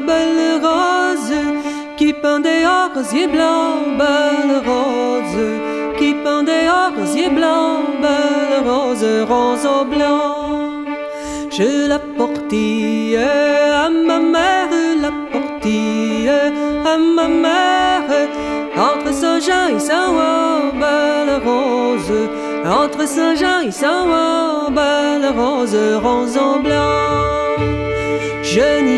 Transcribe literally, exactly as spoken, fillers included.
belle rose qui pendait aux rosiers blancs, belle rose qui pendait aux rosiers blancs, belle rose, rose blanc. Je la portais à ma mère, la portais à ma mère, entre Saint-Jean et Saint-Ouen, belle rose, entre Saint-Jean et Saint-Ouen, belle rose, rose blanc. Je